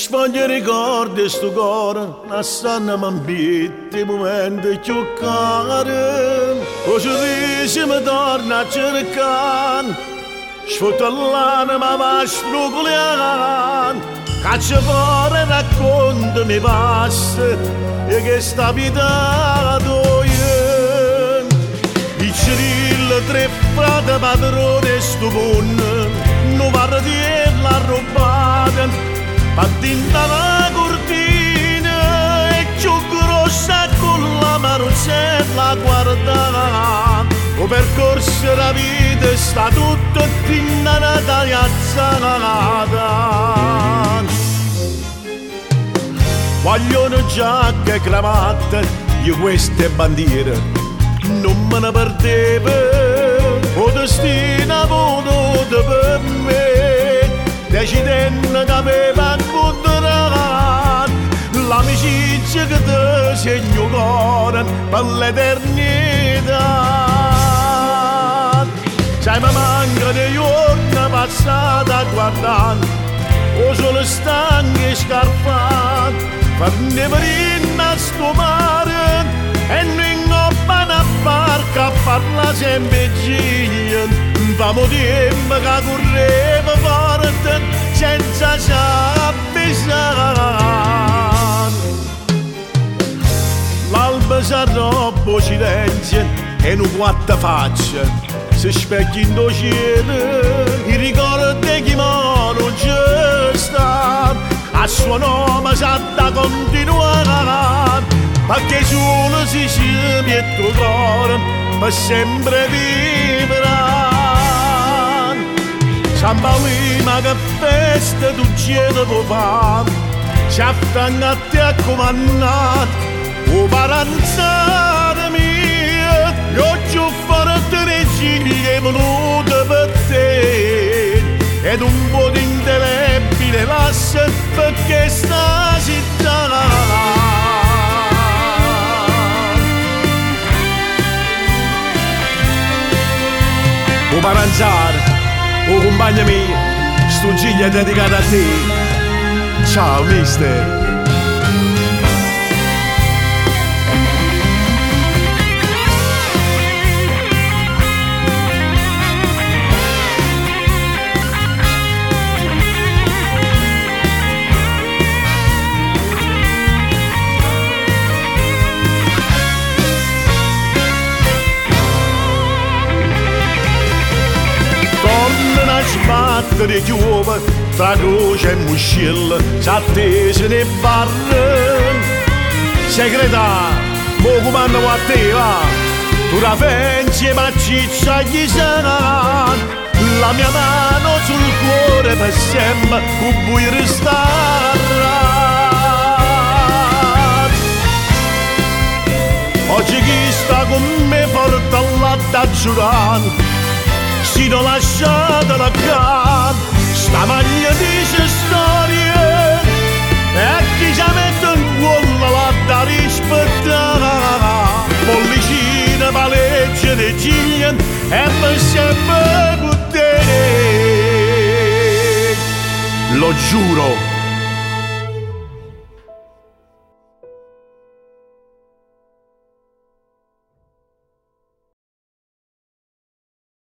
Sfoglia ricordi sto cuore, lasciando m'ambiente momenti più cari. O sorriso mi torna a cercare, sfotto l'anima va struggolando. Caccia fuori e raccontami passa, e che sta abitato io. I cirilli, tre frati padrone sto mondo, non parla di la rubata. Pattinta la cortina e più grossa con la marucella guarda. O percorso la vita sta tutto in una tagliazzata. Vogliono giacche e cravatte, io queste bandiere non me ne perdevo. O destino ha voluto per me, decidendo che aveva incontrato l'amicizia che ti segno il cuore per l'eternità. Sai, mi manca dei giorni passati a guardare, o solo stanchi e scarpati, per ne venire a sto mare e non ho una barca a farla sempre gira. Famo tempo che correva forte senza s'avvisare. L'alba s'arrobba silenzio e un quattro facce si specchia in do cielo. I ricordi che non c'è sta, a suo nome sa da continuare, perché solo si scende il tuo cuore per sempre vivrà. Samba prima che festa tu cielo può fare, si affanna a te a comandare, o paranzare mia, io ci ho fatto le ciglia venute per te, ed un po' di indelebile lascia perché sta città. O paranzare, o compagna mia, sto giglia è dedicata a te. Ciao mister. Sbattere giove tra croce e muscilla, s'attese ne barre. Segreta, mo comando a te va, tu la pensi e ma ciccia gli sarà. La mia mano sul cuore per sempre, con vuoi restare. Oggi chi sta con me porta latte a giurare, si non lasciatela cadere, sta maglia dice storie, e chi ci mette in cuore la da rispettare. Pollicina, paleggia di ciglia, e per sempre con te. Lo giuro.